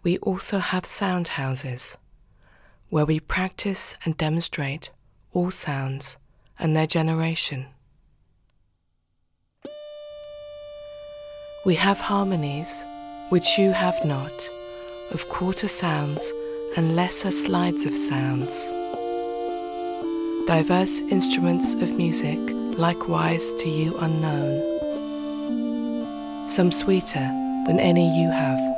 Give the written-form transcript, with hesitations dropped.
We also have sound houses, where we practice and demonstrate all sounds and their generation. We have harmonies, which you have not, of quarter sounds and lesser slides of sounds. Diverse instruments of music, likewise to you unknown, some sweeter than any you have.